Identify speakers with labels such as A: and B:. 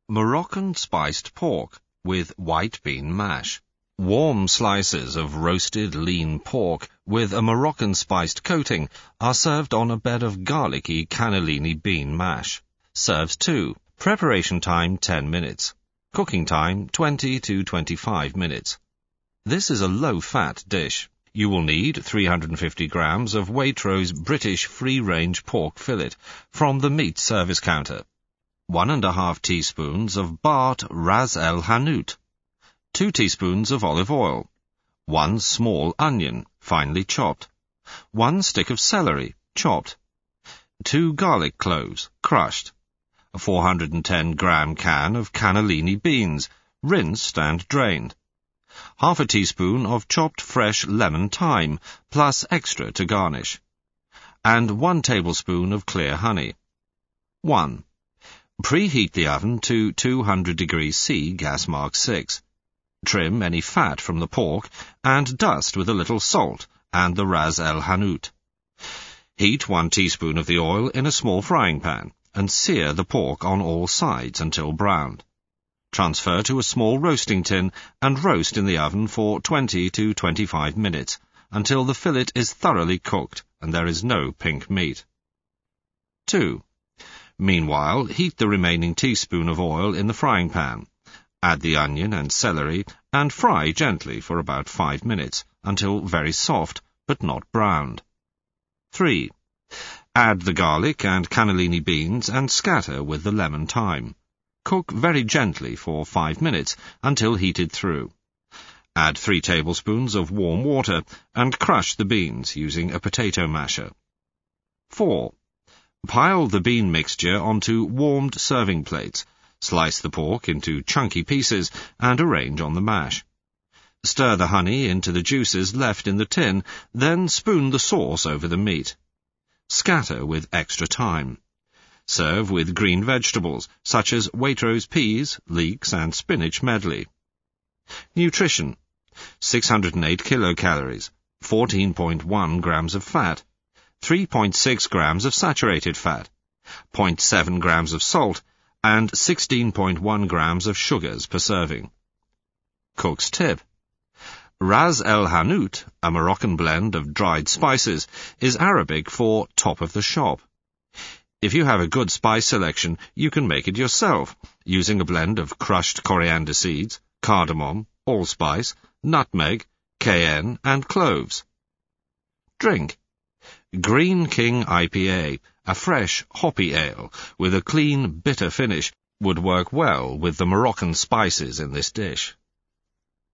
A: Moroccan spiced pork with white bean mash. Warm slices of roasted lean pork with a Moroccan spiced coating are served on a bed of garlicky cannellini bean mash. Serves 2. Preparation time 10 minutes. Cooking time 20 to 25 minutes. This is a low-fat dish. You will need 350 grams of Waitrose British free-range pork fillet from the meat service counter. 1½ teaspoons of Bart Ras El Hanout, 2 teaspoons of olive oil, 1 small onion, finely chopped, 1 stick of celery, chopped, 2 garlic cloves, crushed, a 410-gram can of cannellini beans, rinsed and drained, ½ teaspoon of chopped fresh lemon thyme, plus extra to garnish, and 1 tablespoon of clear honey. 1. Preheat the oven to 200 degrees C, gas mark 6. Trim any fat from the pork and dust with a little salt and the Ras El Hanout. Heat 1 teaspoon of the oil in a small frying pan and sear the pork on all sides until browned. Transfer to a small roasting tin and roast in the oven for 20 to 25 minutes until the fillet is thoroughly cooked and there is no pink meat. 2. Meanwhile, heat the remaining teaspoon of oil in the frying pan. Add the onion and celery and fry gently for about 5 minutes until very soft but not browned. 3. Add the garlic and cannellini beans and scatter with the lemon thyme. Cook very gently for 5 minutes until heated through. Add 3 tablespoons of warm water and crush the beans using a potato masher. 4. Pile the bean mixture onto warmed serving plates, slice the pork into chunky pieces and arrange on the mash. Stir the honey into the juices left in the tin, then spoon the sauce over the meat. Scatter with extra thyme. Serve with green vegetables, such as Waitrose peas, leeks and spinach medley. Nutrition: 608 kilocalories, 14.1 grams of fat, 3.6 grams of saturated fat, 0.7 grams of salt, and 16.1 grams of sugars per serving. Cook's tip: Ras El Hanout, a Moroccan blend of dried spices, is Arabic for top of the shop. If you have a good spice selection, you can make it yourself, using a blend of crushed coriander seeds, cardamom, allspice, nutmeg, cayenne, and cloves. Drink: Green King IPA, a fresh, hoppy ale with a clean, bitter finish, would work well with the Moroccan spices in this dish.